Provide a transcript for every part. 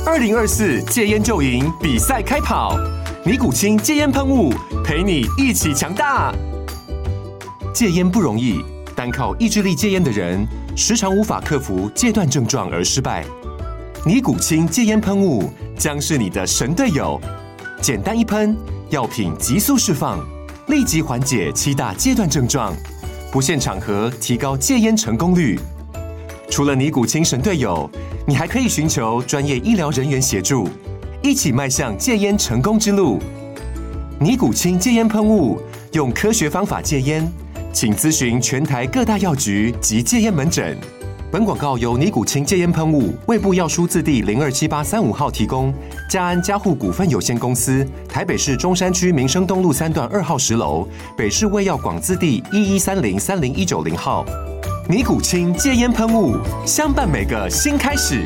2024戒烟就赢比赛开跑，尼古清戒烟喷雾陪你一起强大。戒烟不容易，单靠意志力戒烟的人，时常无法克服戒断症状而失败。尼古清戒烟喷雾将是你的神队友，简单一喷，药品急速释放，立即缓解7大戒断症状，不限场合提高戒烟成功率。除了尼古清神队友，你还可以寻求专业医疗人员协助，一起迈向戒烟成功之路。尼古清戒烟喷雾，用科学方法戒烟，请咨询全台各大药局及戒烟门诊。本广告由尼古清戒烟喷雾、卫部药书字第027835号提供，嘉安嘉护股份有限公司，台北市中山区民生东路3段2号10楼，北市卫药广字第1130-30190号。尼古清戒烟喷雾，相伴每个新开始。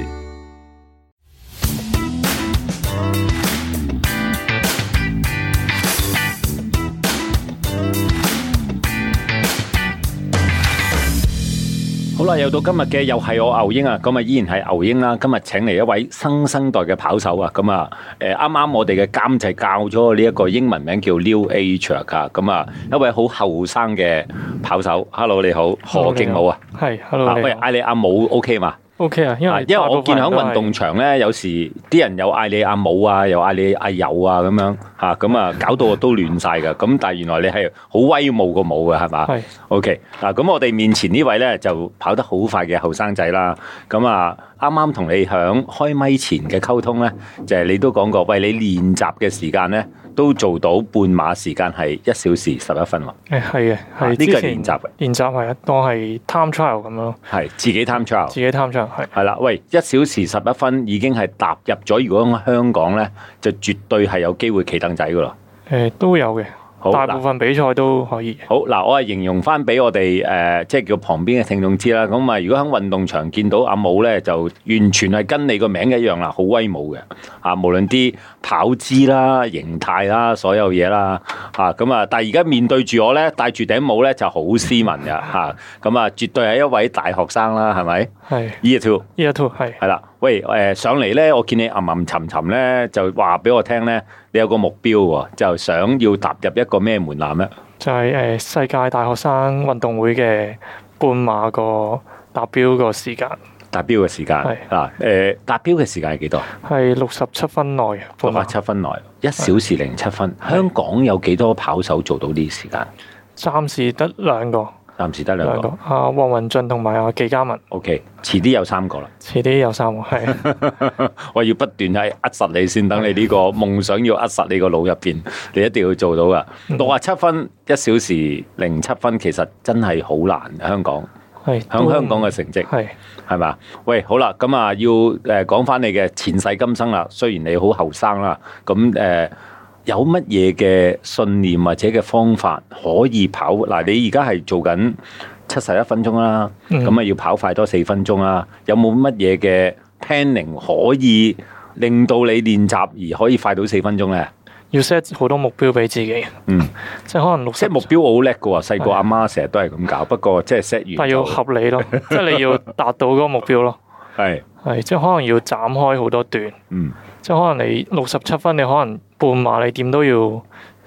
好啦，又到今日嘅又係我牛英啊，咁啊依然係牛英啦。今日請嚟一位新生代嘅跑手啊，咁啊啱啱我哋嘅監製教咗呢一個英文名叫 New Age 啊，咁啊一位好後生嘅跑手。Hello 你好，何敬武啊， 係 Hello 喂，嗌你阿武 OK 嘛 ？OK 啊，因為我見喺運動場咧，有時啲人又嗌你阿武啊，又嗌你阿友啊咁樣嚇，咁啊搞到我都亂晒㗎。咁但係原來你係好威武個武嘅係嘛？係 OK 嗱，咁我哋面前呢位咧就跑得好快嘅後生仔啦。咁啊啱啱同你響開咪前嘅溝通咧，就係你都講過，喂你練習嘅時間咧都做到半馬時間係1小時11分喎。 係嘅，係呢個係練習嘅。 練習係啊，當係 time trial 咁咯。 係自己 time trial。 自己 time trial 係啦，喂1小時11分已經係踏入咗，如果喺香港咧就絕對係有機會企凳仔噶咯。 都有嘅。大部分比賽都可以。 好嗱，我係形容翻俾我哋即係叫旁邊嘅聽眾知啦。咁啊，如果喺運動場見到阿武咧，就完全係跟你個名一樣啦，好威武嘅啊！無論啲跑姿啦、形態啦、所有嘢啦嚇咁啊，但係而家面對住我咧，戴住頂帽咧就好斯文嘅嚇。咁啊，絕對係一位大學生啦，係咪？ 係。 Year 2 係啦。喂上嚟咧，我見你沉沉咧，就話俾我聽咧，你有個目標喎，就想要踏入一個咩門檻咧？ 就係世界大學生運動會嘅半馬個達標個時間。 達標嘅時間係啊，達標嘅時間係幾多？係 67分內。 67分內，1小時07分。香港有幾多跑手做到呢啲時間？ 暫時得2個。 暫時得2個。 黃雲俊同埋紀嘉文。 OK，遲啲有3個啦。 遲啲有3個，係。 我要不斷係扼實你先，等你呢個夢想要扼實你個腦入邊，你一定要做到噶。67分1小時07分，其實真係好難。香港係響香港嘅成績係嘛？喂，好啦，咁啊要講翻你嘅前世今生啦。雖然你好後生啦，咁有乜嘢嘅信念或者嘅方法可以跑？嗱，你而家係做緊71分鐘啦，咁要跑快多4分鐘啦。有冇乜嘢嘅 planning 可以令到你練習而可以快到4分鐘咧？ 要 set 好多目標俾自己，即係可能即係目標我好叻噶喎，細個阿媽成日都係咁搞，不過即係 set 完， 但係要合理咯，即係你要達到嗰個目標咯，係即係可能要斬開好多段，即係可能你67分，你可能半馬你點都要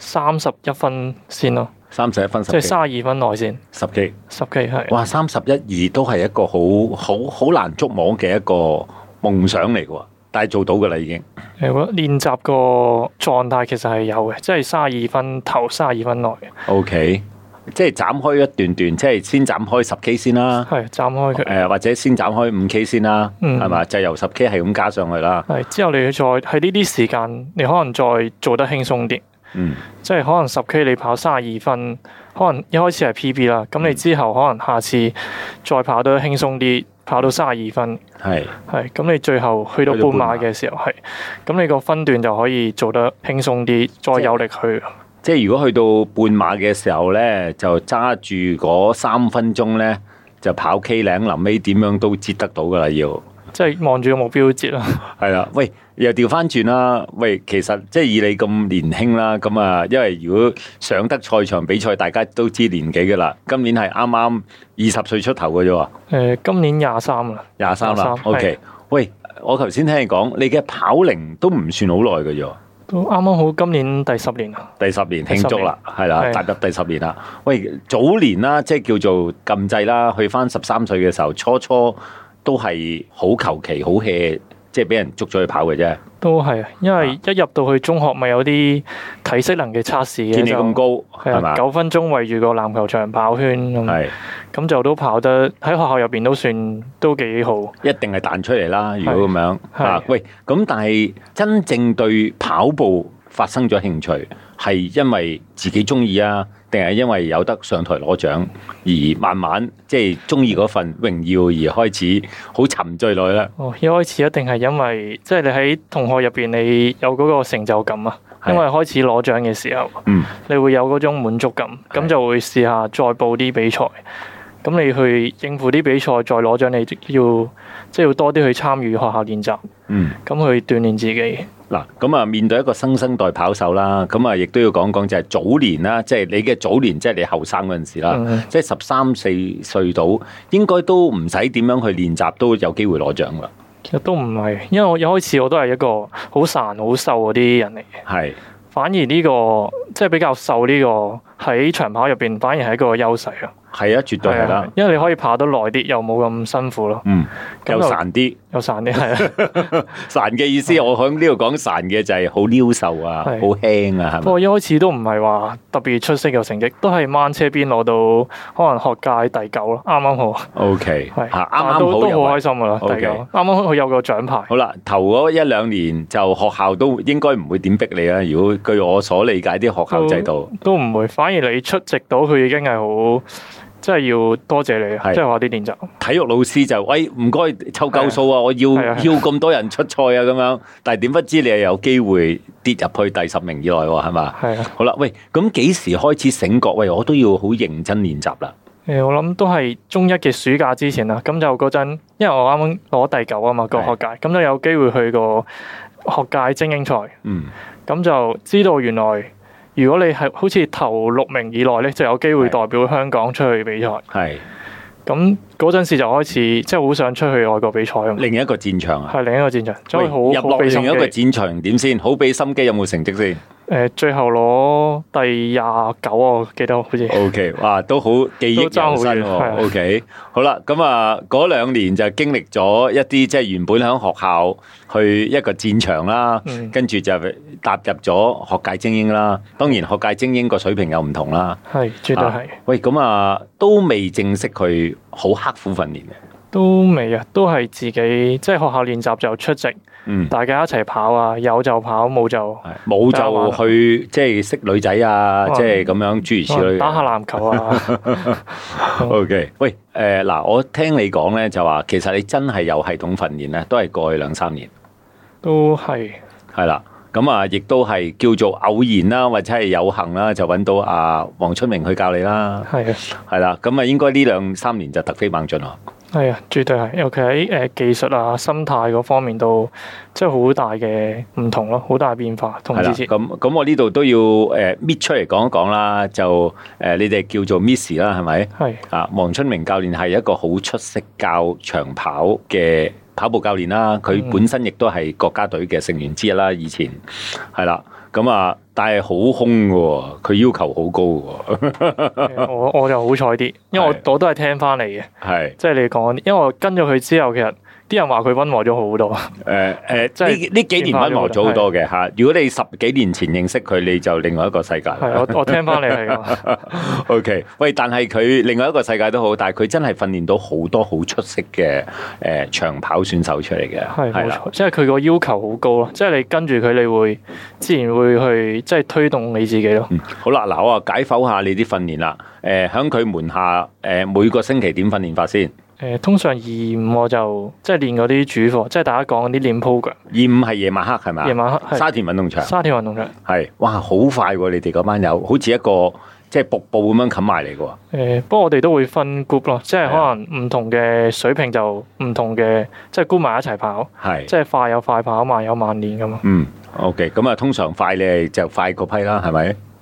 31分先咯 ，31分10， 即係32分內先 10 K 係， 哇31.2都係一個好難捉摸嘅一個夢想嚟噶。但係做到噶啦，已經。 我練習個狀態其實係有嘅，即係32分頭32分內嘅。 OK， 即係斬開一段段，即係先斬開10K 先啦。 係斬開佢。 或者先斬開5K 先啦，係嘛？就由10K 係咁加上去啦。 係之後你再喺呢啲時間，你可能再做得輕鬆啲。即係可能10K 你跑32分，可能一開始係 PB 啦，咁你之後可能下次再跑得輕鬆啲。跑到32分，係咁你最後去到半馬嘅時候係，咁你個分段就可以做得輕鬆啲，再有力去。 即係如果去到半馬嘅時候咧，就揸住嗰3分鐘咧，就跑 K 嶺，臨尾點樣都接得到噶啦，要。 即係望住個目標接啦。 係啦，喂，又調翻轉啦，喂，其實即係以你咁年輕啦，咁啊，因為如果上得賽場比賽，大家都知年紀噶啦，今年係啱啱20歲出頭嘅啫喎。 今年23啦。 23啦 ，OK。喂， 我頭先聽你講，你嘅跑齡都唔算好耐嘅啫。 都啱啱好今年第10年啦。 第10年慶祝啦，係啦，踏入第10年啦。喂，早年啦，即係叫做禁制啦，去翻13歲嘅時候，初都係好求其好 hea，即係俾人捉咗去跑嘅啫。 都係啊，因為一入到去中學咪有啲體適能嘅測試嘅， 見你咁高係嘛 ，9分鐘圍住個籃球場跑圈咁就都跑得喺學校入邊都幾好。一定係彈出嚟啦，如果咁樣啊。喂，咁但係真正對跑步發生咗興趣，係因為自己中意啊，定係因為有得上台攞獎而慢慢即係中意嗰份榮耀而開始好沉醉落去咧？ 一開始一定係因為即係你喺同學入邊你有嗰個成就感啊，因為開始攞獎嘅時候，你會有嗰種滿足感，咁就會試下再報啲比賽。咁你去應付啲比賽再攞獎，你要多啲去參與學校練習，咁去鍛煉自己。 嗱，咁啊面對一個新生代跑手啦，咁啊亦都要講講就係早年啦，即係你嘅早年，即係你後生嗰陣時啦，即係13、14歲到，應該都唔使點樣去練習，都有機會攞獎噶。 其實都唔係，因為我一開始我都係一個好孱好瘦嗰啲人嚟嘅。係。反而呢個即係比較瘦呢個喺長跑入邊，反而係一個優勢啊！ 係啊，絕對係啦， 因為你可以跑得耐啲，又冇咁辛苦咯。 又孱啲， 係啊！ 孱嘅意思，我喺呢度講孱嘅就係好溜瘦啊，好輕啊，係咪？ 不過一開始都唔係話特別出色嘅成績，都係掹車邊攞到可能學界第9咯，啱啱好。 OK， 係啱啱好， 都好開心噶啦，第9，啱啱好有個獎牌。 好啦，頭嗰1-2年就學校都應該唔會點逼你啊。如果據我所理解啲學校制度， 都唔會，反而你出席到佢已經係好。真係要多謝你，即係話啲練習。體育老師就喂，唔該湊夠數啊！我要咁多人出賽啊，咁樣。但係點不知你係有機會跌入去第10名以內喎，係嘛？係啊。好啦，喂，咁幾時開始醒覺？喂，我都要好認真練習啦。 我諗都係中1嘅暑假之前啦。咁就嗰陣，因為我啱啱攞第9啊嘛，個學界，咁就有機會去個學界精英賽。咁就知道原來。如果你係好似頭6名以內咧，就有機會代表香港出去比賽。係，咁嗰陣時就開始即係好想出去外國比賽。 另一個戰場啊？ 係另一個戰場，所以好入落另一個戰場點先？好俾心機，有冇成績先？ 最後攞第29，我記得好似。 OK， 哇，都好記憶猶新喎。OK， 好啦，咁啊，嗰2年就經歷咗一啲即係原本喺學校去一個戰場啦，跟住就踏入咗學界精英啦。當然學界精英個水平又唔同啦。係，絕對係。喂，咁啊，都未正式去好刻苦訓練嘅。都未啊，都係自己即係學校練習就出席。大家一齊跑啊，有就跑，冇就去即係識女仔啊，即係咁樣諸如此類， 打下籃球啊。 OK， 喂，嗱，我聽你講咧就話，其實你真係有系統訓練咧，都係過去2-3年， 都係啦。咁啊，亦都係叫做偶然啦，或者係有幸啦，就揾到阿黃春明去教你啦。係啦，咁啊，應該呢2-3年就突飛猛進啊。 係啊，絕對係，尤其喺技術啊、心態嗰方面都即係好大嘅唔同咯，好大變化同之前。 咁我呢度都要搣出嚟講一講啦，就你哋叫做 Miss 啦，係咪？係啊，黃春明教練係一個好出色教長跑嘅跑步教練啦，佢本身亦都係國家隊嘅成員之一啦，以前係啦。咁啊，但係好兇嘅，佢要求好高嘅。 我就好彩啲，因為我都係聽翻嚟嘅。係，即係你講，因為我跟咗佢之後，其實啲人話佢溫和咗好多。 即係呢幾年溫和咗好多嘅吓。如果你10幾年前認識佢，你就另外一個世界。 係，我聽翻嚟係。 OK， 喂，但係佢另外一個世界都好，但係佢真係訓練到好多好出色嘅長跑選手出嚟嘅。係，冇錯， 即係佢個要求好高咯。即係你跟住佢，你會自然會去即係推動你自己咯。 好啦，嗱，我啊解剖下你啲訓練啦。響佢門下每個星期點訓練法先？ 通常2-5我就即係練嗰啲主課，即係大家講嗰啲練 program。 2-5係夜晚黑係咪？ 夜晚黑沙田運動場。 沙田運動場係，哇，好快喎！你哋嗰班友好似一個即係瀑布咁樣冚埋嚟嘅喎。 不過我哋都會分 group 咯，即係可能唔同嘅水平就唔同嘅，即係 group 埋一齊跑。係，即係快有快跑，慢有慢練咁嘛。 OK， 咁啊，通常快你係就快嗰批啦，係咪？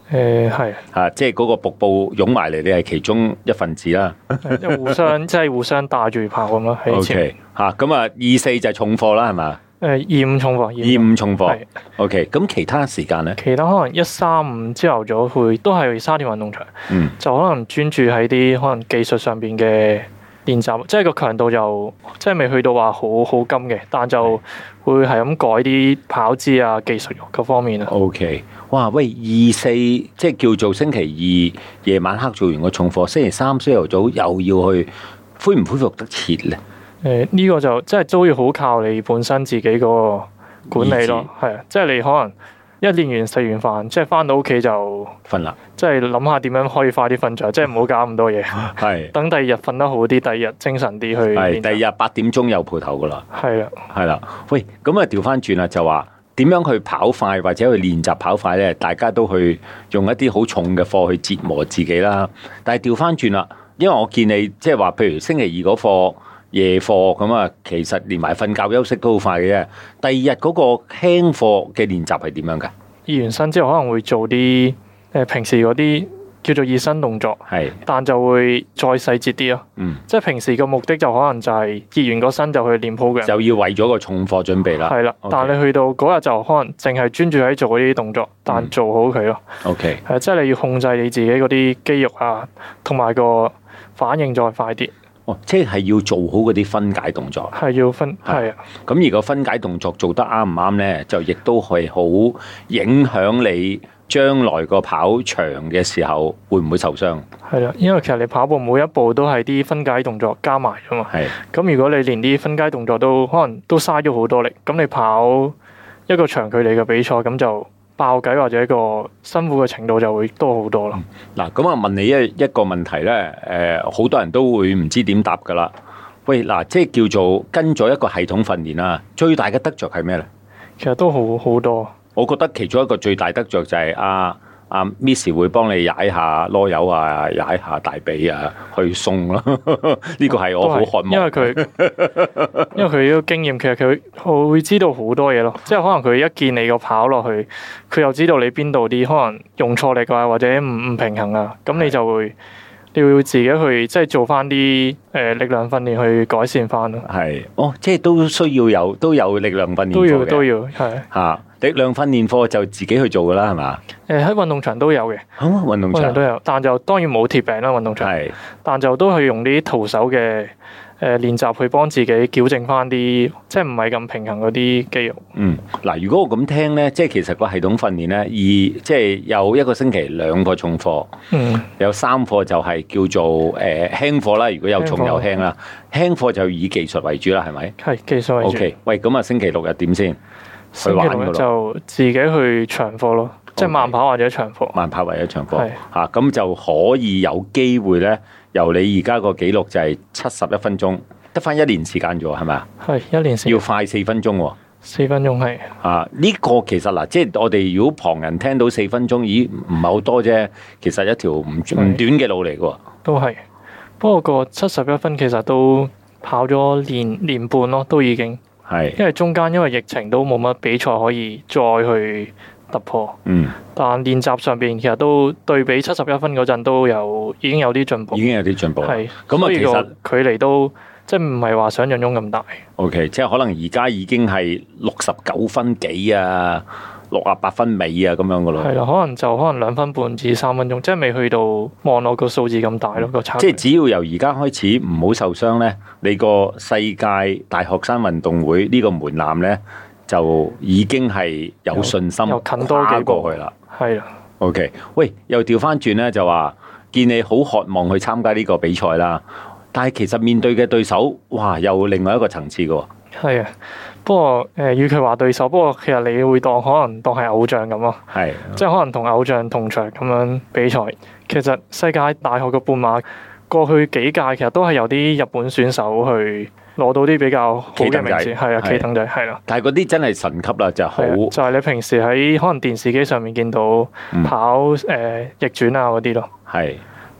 係即係嗰個瀑布湧埋嚟，你係其中一份子啦。 即係互相帶住跑咁咯。 O K 咁啊，24就係重貨啦，係嘛 ？25重貨 ，25重貨。O K，咁其他時間咧？ 其他可能135朝頭早去都係沙田運動場，就可能專注喺啲可能技術上邊嘅練習，即係個強度就即係未去到話好金嘅，但就會係咁改啲跑姿啊、技術嗰方面啊。 O K，哇喂，24即係叫做星期2夜晚黑做完個重貨，星期3朝頭早又要去，恢唔恢復得切咧？ 呢個就即係都要好靠你本身自己個管理咯，係啊，即係你可能一練完食完飯，即係翻到屋企就瞓啦， 即係諗下點樣可以快啲瞓着，即係唔好搞咁多嘢。係等第二日瞓得好啲，第二日精神啲去。係第二日8點鐘又蒲頭噶啦。 係啦， 係啦。喂，咁啊調翻轉啦，就話點樣去跑快或者去練習跑快咧？大家都去用一啲好重嘅課去折磨自己啦。但係調翻轉啦，因為我見你即係話，譬如星期2嗰課。夜課咁啊，其實連埋瞓覺休息都好快嘅啫。第二日嗰個輕課嘅練習係點樣㗎？ 熱完身之後可能會做啲平時嗰啲叫做熱身動作，但就會再細節啲咯。即係平時嘅目的就可能就係熱完個身就去練鋪嘅， 就要為咗個重課準備啦。 係啦，但你去到嗰日就可能淨係專注喺做嗰啲動作，但做好佢咯。 OK， 即係你要控制你自己嗰啲肌肉啊，同埋個反應再快啲。 即係要做好嗰啲分解動作， 係要分係啊。 咁而個分解動作做得啱唔啱咧，就亦都係好影響你將來個跑長嘅時候會唔會受傷。 係啦，因為其實你跑步每一步都係啲分解動作加埋噶嘛。係。咁如果你連啲分解動作都可能都嘥咗好多力，咁你跑一個長距離嘅比賽咁就爆計或者一個辛苦嘅程度就會多好多咯。 嗱，咁啊問你一個問題咧，好多人都會唔知點答噶啦。喂，嗱，即係叫做跟咗一個系統訓練啦，最大嘅得着係咩咧？ 其實都好多。我覺得其中一個最大得着就係Miss 會幫你踩下囉柚啊，踩下大髀啊，去鬆咯。呢個係我好渴望。 因為佢呢個經驗，其實佢會知道好多嘢咯。即係可能佢一見你個跑落去，佢又知道你邊度啲可能用錯力啊，或者唔平衡啊，咁你就會你要自己去即係做翻啲力量訓練去改善翻咯。 係，即係都需要都有力量訓練課嘅。 都要係嚇。力量訓練課就自己去做噶啦，係嘛？ 喺運動場都有嘅， 運動場都有，但就當然冇鐵餅啦。運動場係，但就都係用啲徒手嘅練習去幫自己矯正翻啲即係唔係咁平衡嗰啲肌肉。 嗱，如果我咁聽咧，即係其實個系統訓練咧，即係有一個星期2個重課，有3課就係叫做輕課啦。如果有重有輕啦，輕課就以技術為主啦，係咪？ 係技術為主。 OK，喂，咁啊星期6日點先？ 星期6日就自己去長課咯，即係慢跑或者長課。 慢跑或者長課，咁就可以有機會咧，由你而家個紀錄就係71分鐘，得翻1年時間啫喎，係咪啊？係1年時間。要快4分鐘喎。4分鐘係。呢個其實嗱，即係我哋如果旁人聽到4分鐘，咦唔係好多啫，其實一條唔短嘅路嚟嘅喎。都係，不過個71分其實都跑咗年半咯，都已經。係，因為中間因為疫情都冇乜比賽可以再去突破，但練習上邊其實都對比71分嗰陣已經有啲進步，係，咁啊其實距離都即係唔係話想象中咁大。OK， 即係可能而家已經係69分幾啊，68分尾啊咁樣噶咯。係啦，可能2分半至3分鐘，即係未去到望落個數字咁大咯個差。即係只要由而家開始唔好受傷咧，你個世界大學生運動會呢個門檻咧就已經係有信心又近多幾步過去啦。係啊。OK， 喂，又調翻轉咧就話見你好渴望去參加呢個比賽啦，但係其實面對嘅對手，哇，又另外一個層次噶。係啊。不過與其話對手，不過其實你會可能當係偶像咁咯，係，即係可能同偶像同場咁樣比賽。其實世界大學嘅半馬過去幾屆其實都係有啲日本選手去攞到啲比較好嘅名次，係啊，企等仔係啦。但係嗰啲真係神級啦，就好。就係你平時喺可能電視機上面見到跑逆轉啊嗰啲咯。係。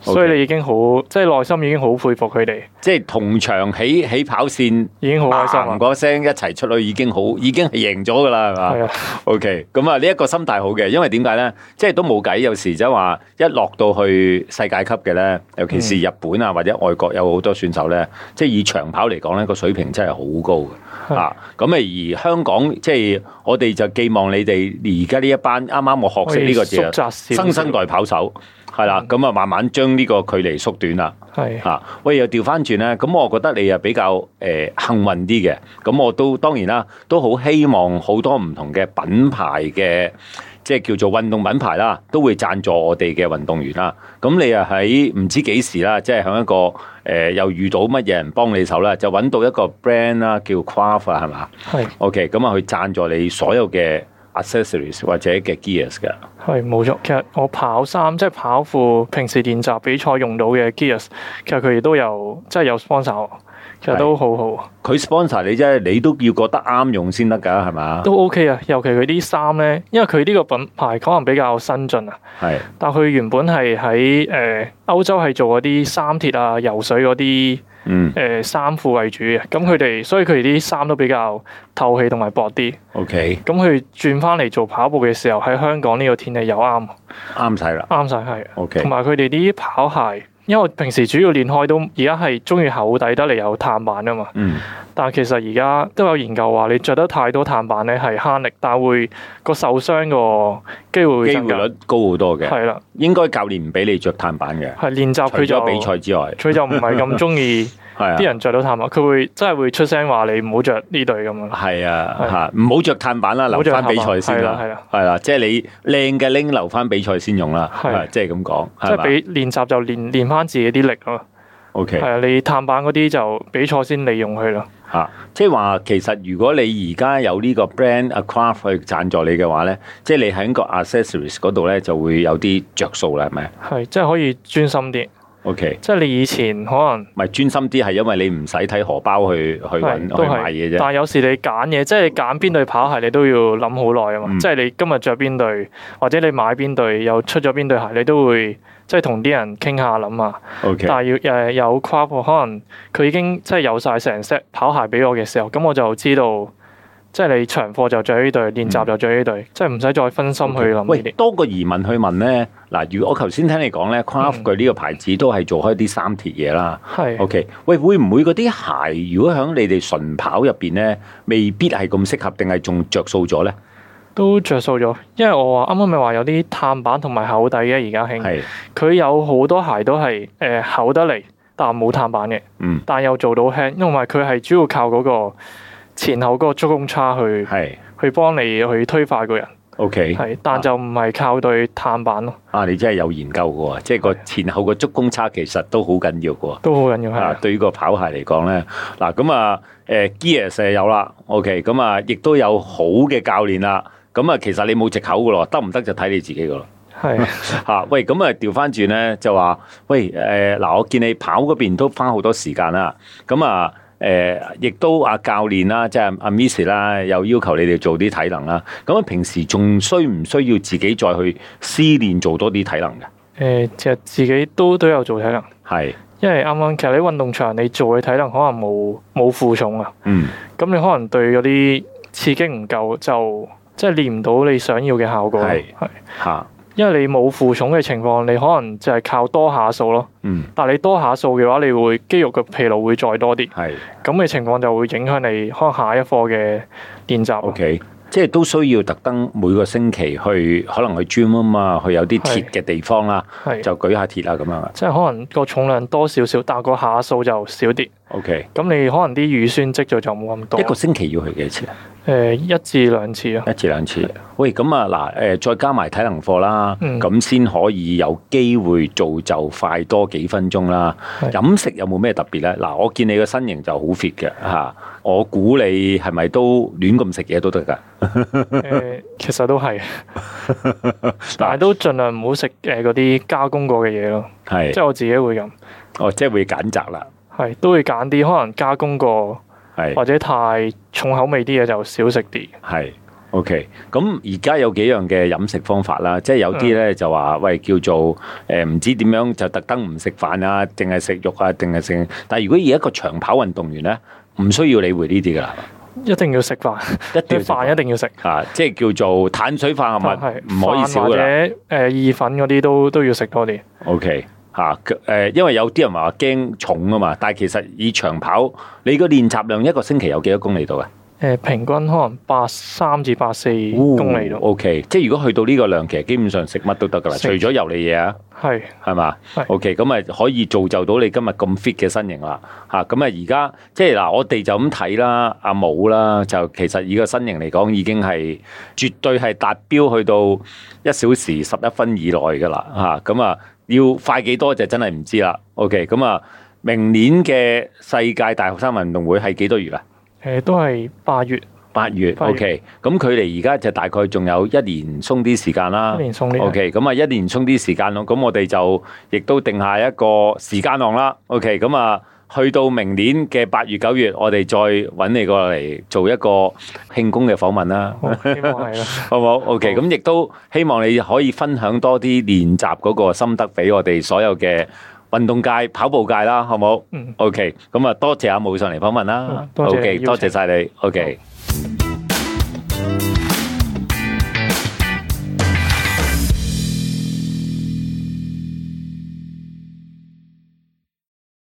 所以你已經好，即係內心已經好佩服佢哋。 即係同場起跑線已經好開心嗰聲一齊出去已經係贏咗噶啦，係嘛？ 係啊。 OK， 咁啊呢一個心態好嘅，因為點解咧？即係都冇計，有時即係話一落到去世界級嘅咧，尤其是日本啊或者外國有好多選手咧，即係以長跑嚟講咧個水平真係好高嘅啊！咁而香港即係我哋就寄望你哋而家呢一班啱啱我學識呢個字新生代跑手。係啦，咁啊慢慢將呢個距離縮短啦。係嚇，喂又調翻轉咧，咁我覺得你又比較幸運啲嘅。咁我都當然啦，都好希望好多唔同嘅品牌嘅，即係叫做運動品牌啦，都會贊助我哋嘅運動員啦。咁你又喺唔知幾時啦，即係喺一個又遇到乜嘢人幫你手啦，就揾到一個 brand 啦，叫 Craft 啊，係嘛？係。OK，咁啊去贊助你所有嘅accessories 或者嘅 gears 嘅。 係冇錯，其實我跑衫即係跑褲，平時練習比賽用到嘅 gears，其實佢哋都有即係有 sponsor， 其實都好好。 佢 sponsor 你啫，你都要覺得啱用先得㗎，係嘛？ 都 OK 啊，尤其佢啲衫咧，因為佢呢個品牌可能比較新進啊。係。但佢原本係喺歐洲係做嗰啲衫鐵啊、游水嗰啲。衫褲為主嘅，所以佢哋啲衫都比較透氣同埋薄啲。OK，咁佢轉翻嚟做跑步嘅時候，喺香港呢個天氣又啱晒啦， 啱晒係。 OK， 同埋佢哋啲跑鞋，因為我平時主要練開都而家係中意厚底得嚟有碳板啊嘛。但係其實而家都有研究話，你着得太多碳板咧係慳力，但會個受傷個機會率高好多嘅。係啦，應該教練唔俾你着碳板嘅。係練習佢就除咗比賽之外， 佢就唔係咁中意啲人着到碳板，佢會真係會出聲話你唔好着呢對咁樣。係啊，嚇唔好着碳板啦，留翻比賽先啦。係啦，即係你靚嘅拎留翻比賽先用啦。係，即係咁講。 即係俾練習就練翻自己啲力咯。 OK， 係啊，你碳板嗰啲就比賽先利用佢咯。 即係話其實如果你而家有呢個 brand Craft 去贊助你嘅話咧，即係你喺個 accessories 嗰度咧就會有啲着數啦，係咪？ 係，即係可以專心啲。 OK， 即係你以前可能唔係專心啲，係因為你唔使睇荷包去買嘢啫。 但係有時你揀嘢，即係你揀邊對跑鞋，你都要諗好耐啊嘛。即係你今日着邊對，或者你買邊對，又出咗邊對鞋，你都會即係同啲人傾下諗下。 OK， 但係有 Craft，可能佢已經即係有晒成 set 跑鞋俾我嘅時候，咁我就知道。即係你長課就着呢對，練習就着呢對，即係唔使再分心去諗。 喂，多個疑問去問咧。嗱，如果我頭先聽你講咧，Craft 佢呢個牌子都係做開啲三鐵嘢啦。係。OK，喂，會唔會嗰啲鞋如果喺你哋純跑入邊咧，未必係咁適合，定係仲着數咗咧？ 都着數咗，因為我啱啱咪話有啲碳板同埋厚底嘅而家興。係。佢有好多鞋都係厚得嚟，但冇碳板嘅。但又做到輕，因為佢係主要靠嗰個前後嗰個足弓叉去幫你去推快個人。OK， 係，但就唔係靠對碳板咯。你真係有研究嘅喎，即係個前後個足弓叉其實都好緊要嘅喎。都好緊要係。對於個跑鞋嚟講咧，嗱咁啊，Gears 有啦 ，OK， 咁啊，亦都有好嘅教練啦。咁啊，其實你冇藉口嘅咯，得唔得就睇你自己嘅咯。係嚇，喂，咁啊調翻轉咧就話，喂嗱，我見你跑嗰邊都花好多時間啦，咁啊。亦都教練啦，即係阿 Miss 啦，又要求你哋做啲體能啦。咁平時仲需唔需要自己再去私練做多啲體能嘅？其實自己都有做體能。係，因為啱啱其實你運動場你做嘅體能可能冇負重啊。咁你可能對嗰啲刺激唔夠，就即係練唔到你想要嘅效果。係嚇。因為你冇負重嘅情況，你可能就係靠多下數咯。但係你多下數嘅話，你會肌肉嘅疲勞會再多啲。係咁嘅情況就會影響你可能下一課嘅練習。OK， 即係都需要特登每個星期去，可能去 gym 啊嘛，去有啲鐵嘅地方啦，就舉下鐵啊咁樣。即係可能個重量多少少，但係個下數就少啲。OK，咁你可能啲乳酸積咗就冇咁多。 一個星期要去幾次啊 ？1至2次啊。1至2次。喂， 咁啊嗱，再加埋體能課啦，咁先可以有機會造就快多幾分鐘啦。飲食有冇咩特別咧？嗱，我見你個身形就好 fit 嘅嚇，我估你係咪都亂咁食嘢都得㗎？ 其實都係，但係都盡量唔好食嗰啲加工過嘅嘢咯。係，即係我自己會咁。 哦，即係會揀擇啦。 係，都會揀啲可能加工過，或者太重口味啲嘢就少食啲。 係。 OK，咁而家有幾樣嘅飲食方法啦，即係有啲咧就話喂叫做唔知點樣就特登唔食飯啊，定係食肉啊，定係食。但係如果以一個長跑運動員咧，唔需要理會呢啲噶啦， 一定要食飯，飯一定要食啊，即係叫做碳水化合物唔可以少噶啦， 或者意粉嗰啲都要食多啲。 OK。因為有啲人話驚重啊嘛，但係其實以長跑，你個練習量一個星期有幾多公里度啊？ 平均可能83至84公里度。 OK， 即係如果去到呢個量，其實基本上食乜都得噶啦，除咗油膩嘢啊。係嘛？OK， 咁咪可以造就到你今日咁 fit 嘅身形啦。咁啊而家即係嗱，我哋就咁睇啦，阿武啦，就其實以個身形嚟講，已經係絕對係達標去到1小時11分以內噶啦。咁啊要快幾多就真係唔知啦。OK， 咁啊明年嘅世界大學生運動會係幾多月啊？ 都係8月。 8月 OK， 咁距離而家就大概仲有1年鬆啲時間啦。 1年鬆啲 OK， 咁啊1年鬆啲時間咯。咁我哋就亦都定下一個時間項啦。OK， 咁啊去到明年嘅8月9月，我哋再揾你過嚟做一個慶功嘅訪問啦。 希望係啦， 好唔好 ？OK， 咁亦都希望你可以分享多啲練習嗰個心得俾我哋所有嘅運動界、跑步界啦，好唔好？OK， 咁啊多謝阿武上嚟訪問啦。 多謝 OK， 多謝晒你。OK。